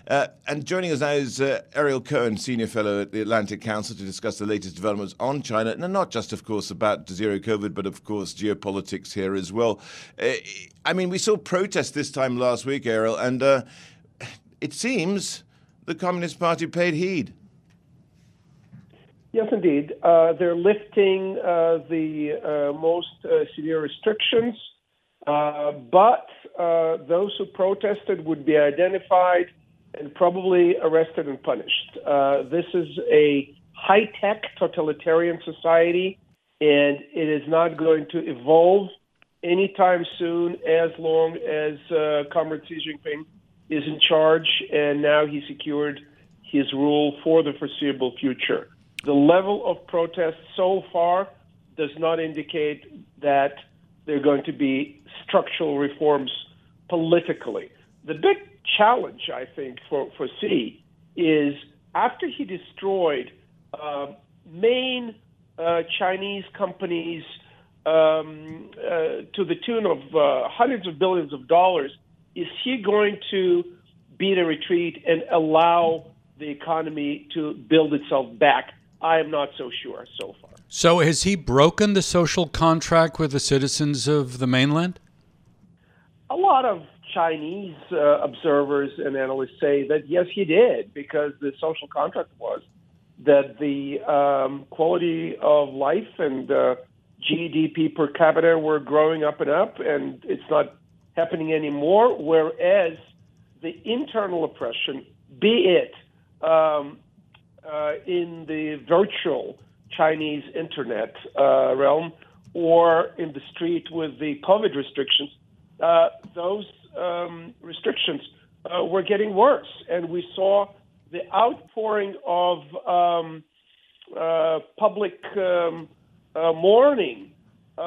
And joining us now is Ariel Cohen, Senior Fellow at the Atlantic Council, to discuss the latest developments on China, and not just, of course, about zero COVID, but, of course, geopolitics here as well. We saw protests this time last week, Ariel, and it seems the Communist Party paid heed. Yes, indeed. They're lifting the most severe restrictions, but those who protested would be identified and probably arrested and punished. This is a high-tech totalitarian society, and it is not going to evolve anytime soon as long as Comrade Xi Jinping is in charge, and now he secured his rule for the foreseeable future. The level of protest so far does not indicate that there are going to be structural reforms politically. The big challenge, I think, for Xi is after he destroyed main Chinese companies to the tune of hundreds of billions of dollars, is he going to beat a retreat and allow the economy to build itself back? I am not so sure so far. So has he broken the social contract with the citizens of the mainland? A lot of Chinese observers and analysts say that, yes, he did, because the social contract was that the quality of life and GDP per capita were growing up and up, and it's not happening anymore, whereas the internal oppression, be it in the virtual Chinese internet realm or in the street with the COVID restrictions, those restrictions were getting worse. And we saw the outpouring of public mourning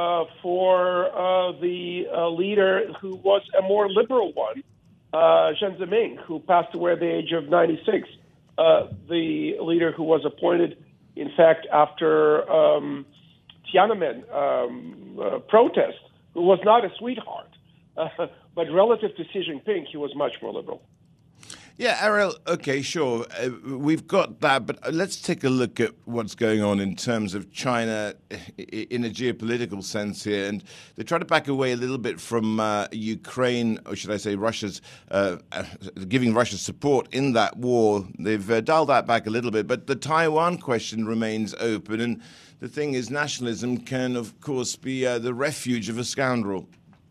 for the leader who was a more liberal one, Jiang Zemin, who passed away at the age of 96. The leader who was appointed, in fact, after Tiananmen protest, who was not a sweetheart, but relative to Xi Jinping, he was much more liberal. Yeah, Ariel, okay, sure. We've got that, but let's take a look at what's going on in terms of China in a geopolitical sense here. And they try to back away a little bit from Ukraine, or should I say Russia's, giving Russia support in that war. They've dialed that back a little bit, but the Taiwan question remains open. And the thing is, nationalism can, of course, be the refuge of a scoundrel.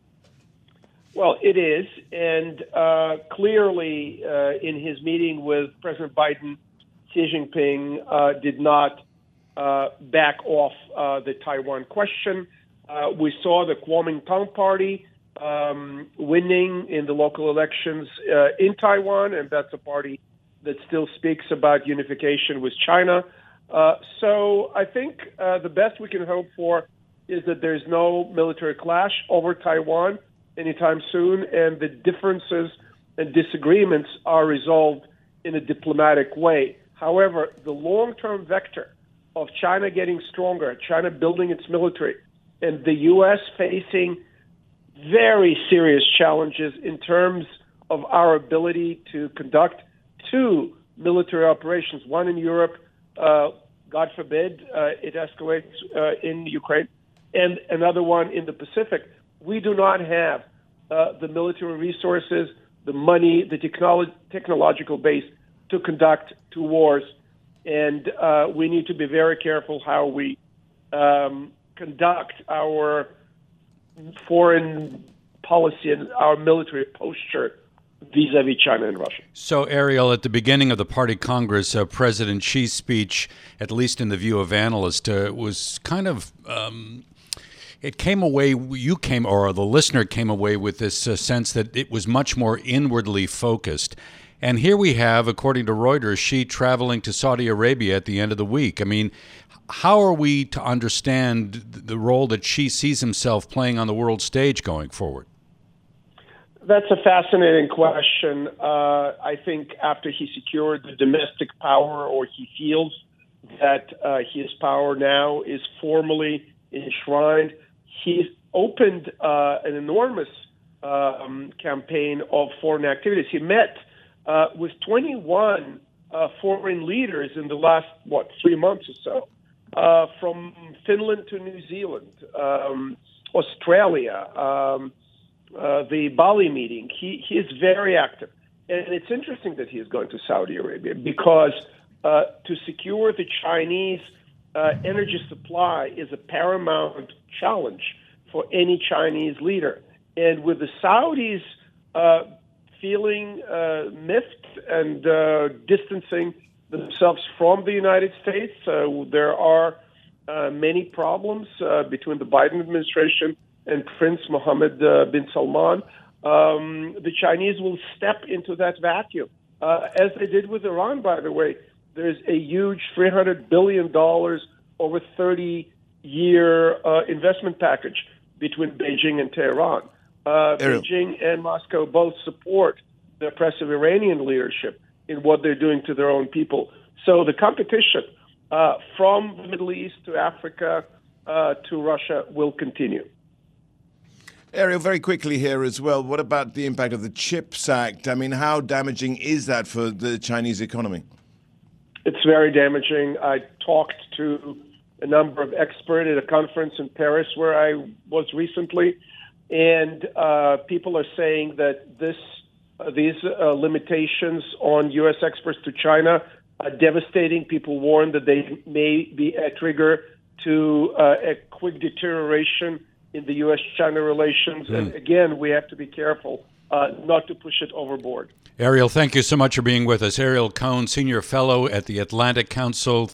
Well, it is, and clearly in his meeting with President Biden, Xi Jinping did not back off the Taiwan question. We saw the Kuomintang Party winning in the local elections in Taiwan, and that's a party that still speaks about unification with China. So I think the best we can hope for is that there's no military clash over Taiwan anytime soon, and the differences and disagreements are resolved in a diplomatic way. However, the long-term vector of China getting stronger, China building its military, and the U.S. facing very serious challenges in terms of our ability to conduct two military operations, one in Europe, God forbid, it escalates in Ukraine, and another one in the Pacific. We do not have the military resources, the money, the technological base to conduct two wars. And we need to be very careful how we conduct our foreign policy and our military posture vis-a-vis China and Russia. So, Ariel, at the beginning of the party Congress, President Xi's speech, at least in the view of analysts, was kind of... It came away, the listener came away with this sense that it was much more inwardly focused. And here we have, according to Reuters, Xi traveling to Saudi Arabia at the end of the week. I mean, how are we to understand the role that Xi sees himself playing on the world stage going forward? That's a fascinating question. I think after he secured the domestic power, or he feels that his power now is formally enshrined, he's opened an enormous campaign of foreign activities. He met with 21 foreign leaders in the last, 3 months or so, from Finland to New Zealand, Australia, the Bali meeting. He is very active. And it's interesting that he is going to Saudi Arabia because to secure the Chinese energy supply is a paramount challenge for any Chinese leader. And with the Saudis feeling miffed and distancing themselves from the United States, there are many problems between the Biden administration and Prince Mohammed bin Salman. The Chinese will step into that vacuum, as they did with Iran, by the way. There's a huge $300 billion over 30-year investment package between Beijing and Tehran. Beijing and Moscow both support the oppressive Iranian leadership in what they're doing to their own people. So the competition from the Middle East to Africa to Russia will continue. Ariel, very quickly here as well, what about the impact of the CHIPS Act? I mean, how damaging is that for the Chinese economy? It's very damaging. I talked to a number of experts at a conference in Paris where I was recently, and people are saying that these limitations on U.S. exports to China are devastating. People warn that they may be a trigger to a quick deterioration in the U.S.-China relations. And again, we have to be careful not to push it overboard. Ariel, thank you so much for being with us. Ariel Cohen, Senior Fellow at the Atlantic Council.